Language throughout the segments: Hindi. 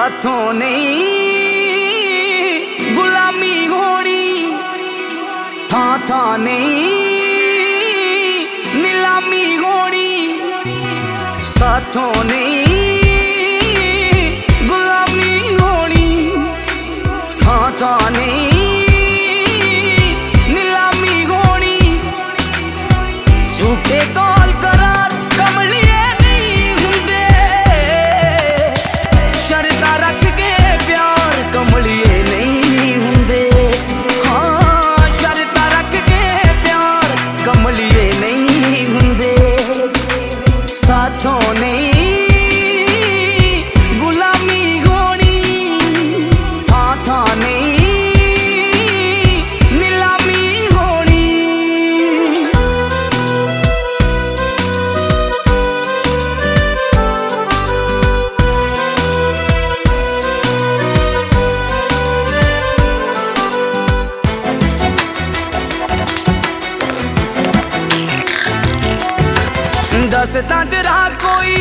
साथों नहीं गुलामी होनी, थां थां नहीं नीलामी होनी। साथों नहीं गुलामी होनी, थां थां नहीं नीलामी होनी। झूठे कॉल करार कमलिए नहीं हुंदे, शर्ता रख के प्यार कमलिए नहीं हुंदे। हाँ शर्ता रख के प्यार कमलिए नहीं हुंदे। साथों नहीं गुलामी होनी, थां थां नहीं नीलामी होनी। दसदा जरा कोई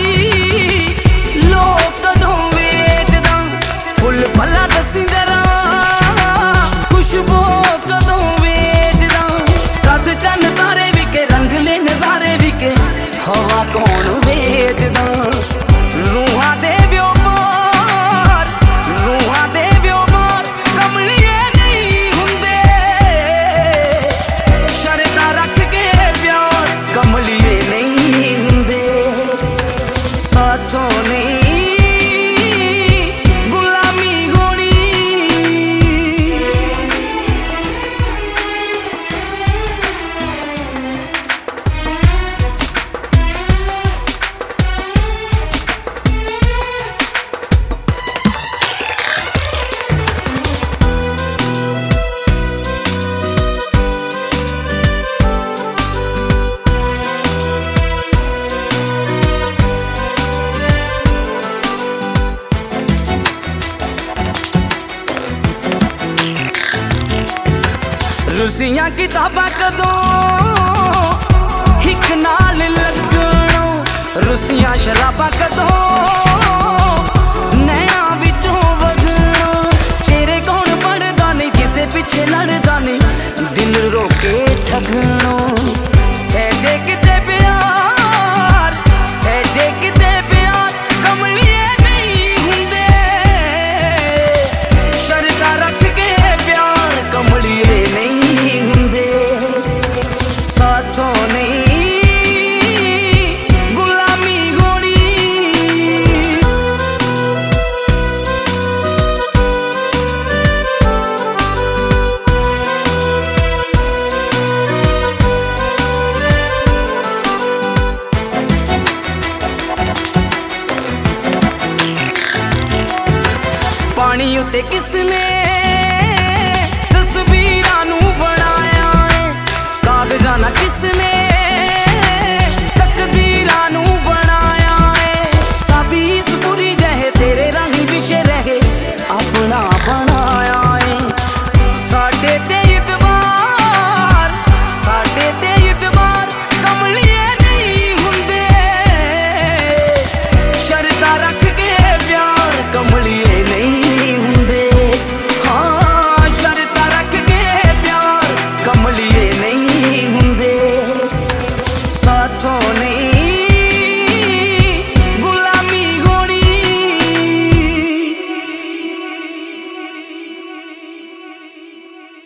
लोग कदों वेचदा, फुल भला दसी जरा खुशबू कदों वेचदा। कद चन तारे विके रंगले नजारे विके हवा कौन वेचदा। रूहां दे व्योमार, रूहां दे व्योमार कमलिए नहीं हुंदे। शर्ता रख के प्यार कमलिए नहीं। साथों नहीं गुलामी होनी। रुसियां किताबां कदों हिक नाल लगणों, रुसियां शराबां कदों नैना विचों वगणों। चेहरे कौन पढ़दा नहीं किसे पिछे लड़दा नहीं, दिल रोके ठगणों। सहजे किते प्यार, सहजे किते प्यार कमलिए नहीं हुंदे। शर्ता रख के प्यार कमलिए नहीं। साथों नहीं गुलामी होनी। पानी उत्ते किसने तस्वीरां नू बनाया है, कागजां ना किसने